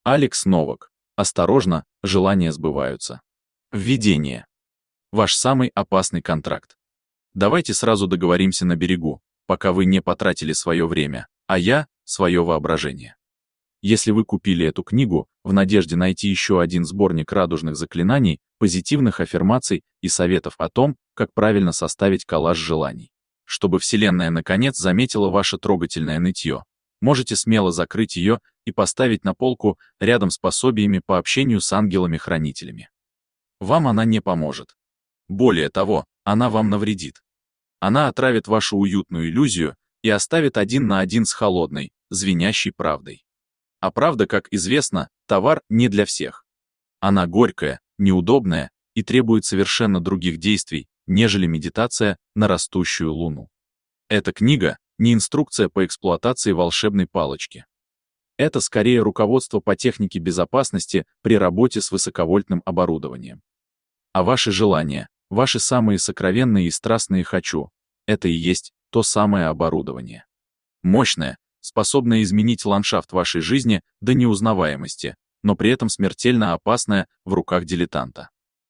Алекс Новак. Осторожно, желания сбываются. Введение. Ваш самый опасный контракт. Давайте сразу договоримся на берегу, пока вы не потратили свое время, а я — свое воображение. Если вы купили эту книгу в надежде найти еще один сборник радужных заклинаний, позитивных аффирмаций и советов о том, как правильно составить коллаж желаний, чтобы Вселенная наконец заметила ваше трогательное нытье, можете смело закрыть ее и поставить на полку рядом с пособиями по общению с ангелами-хранителями. Вам она не поможет. Более того, она вам навредит. Она отравит вашу уютную иллюзию и оставит один на один с холодной, звенящей правдой. А правда, как известно, товар не для всех. Она горькая, неудобная и требует совершенно других действий, нежели медитация на растущую луну. Эта книга — не инструкция по эксплуатации волшебной палочки. Это скорее руководство по технике безопасности при работе с высоковольтным оборудованием. А ваши желания, ваши самые сокровенные и страстные «хочу» — это и есть то самое оборудование. Мощное, способное изменить ландшафт вашей жизни до неузнаваемости, но при этом смертельно опасное в руках дилетанта.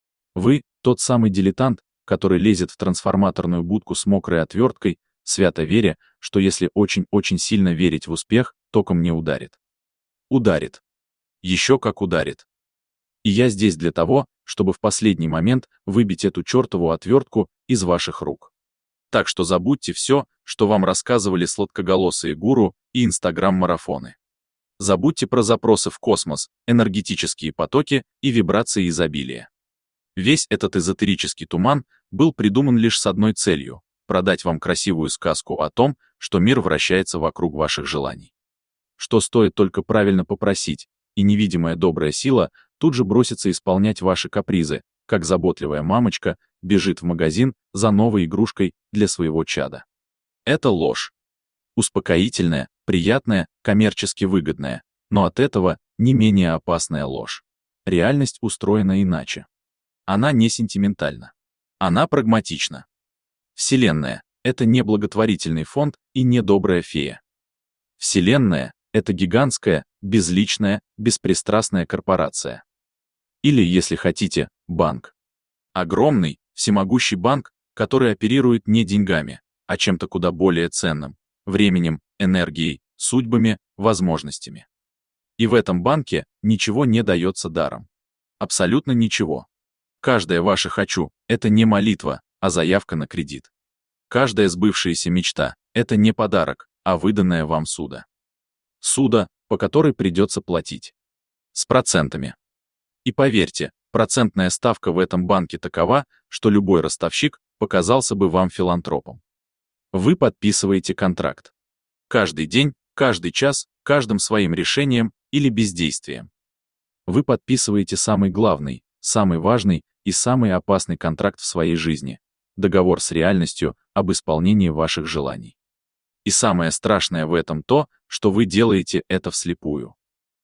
Вы — тот самый дилетант, который лезет в трансформаторную будку с мокрой отверткой, свято веря, что если очень-очень сильно верить в успех, током не ударит. Ударит. Еще как ударит. И я здесь для того, чтобы в последний момент выбить эту чертову отвертку из ваших рук. Так что забудьте все, что вам рассказывали сладкоголосые гуру и инстаграм-марафоны. Забудьте про запросы в космос, энергетические потоки и вибрации изобилия. Весь этот эзотерический туман был придуман лишь с одной целью — продать вам красивую сказку о том, что мир вращается вокруг ваших желаний. Что стоит только правильно попросить, и невидимая добрая сила тут же бросится исполнять ваши капризы, как заботливая мамочка бежит в магазин за новой игрушкой для своего чада. Это ложь. Успокоительная, приятная, коммерчески выгодная, но от этого не менее опасная ложь. Реальность устроена иначе. Она не сентиментальна. Она прагматична. Вселенная — это не благотворительный фонд и не добрая фея. Вселенная — это гигантская, безличная, беспристрастная корпорация. Или, если хотите, банк. Огромный, всемогущий банк, который оперирует не деньгами, а чем-то куда более ценным — временем, энергией, судьбами, возможностями. И в этом банке ничего не дается даром. Абсолютно ничего. Каждое ваше «хочу» — это не молитва, а заявка на кредит. Каждая сбывшаяся мечта — это не подарок, а выданная вам суда. Суда, по которой придется платить. С процентами. И поверьте, процентная ставка в этом банке такова, что любой ростовщик показался бы вам филантропом. Вы подписываете контракт. Каждый день, каждый час, каждым своим решением или бездействием. Вы подписываете самый главный, самый важный и самый опасный контракт в своей жизни — договор с реальностью об исполнении ваших желаний. И самое страшное в этом то, что вы делаете это вслепую.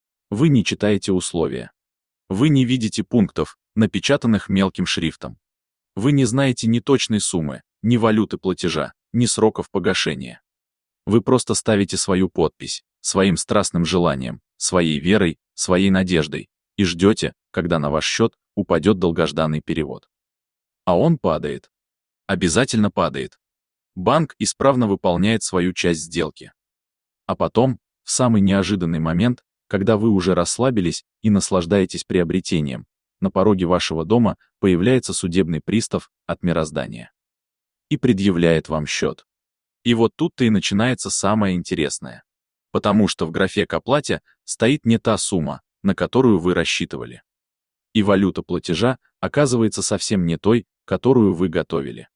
Вы не читаете условия. Вы не видите пунктов, напечатанных мелким шрифтом. Вы не знаете ни точной суммы, ни валюты платежа, ни сроков погашения. Вы просто ставите свою подпись, своим страстным желанием, своей верой, своей надеждой и ждете, когда на ваш счет упадет долгожданный перевод. А он падает. Обязательно падает. Банк исправно выполняет свою часть сделки. А потом, в самый неожиданный момент, когда вы уже расслабились и наслаждаетесь приобретением, на пороге вашего дома появляется судебный пристав от мироздания и предъявляет вам счет. И вот тут-то и начинается самое интересное. Потому что в графе к оплате стоит не та сумма, на которую вы рассчитывали. И валюта платежа оказывается совсем не той, которую вы готовили.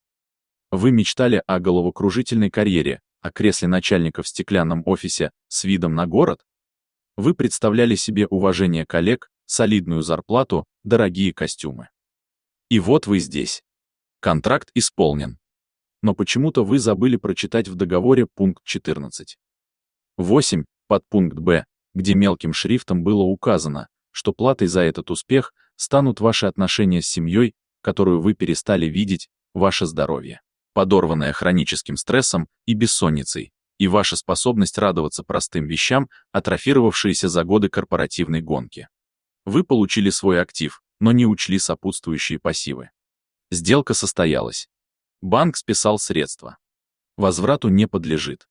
Вы мечтали о головокружительной карьере, о кресле начальника в стеклянном офисе с видом на город? Вы представляли себе уважение коллег, солидную зарплату, дорогие костюмы. И вот вы здесь. Контракт исполнен. Но почему-то вы забыли прочитать в договоре пункт 14. 8, подпункт Б, где мелким шрифтом было указано, что платой за этот успех станут ваши отношения с семьей, которую вы перестали видеть, ваше здоровье, подорванное хроническим стрессом и бессонницей, и ваша способность радоваться простым вещам, атрофировавшиеся за годы корпоративной гонки. Вы получили свой актив, но не учли сопутствующие пассивы. Сделка состоялась. Банк списал средства. Возврату не подлежит.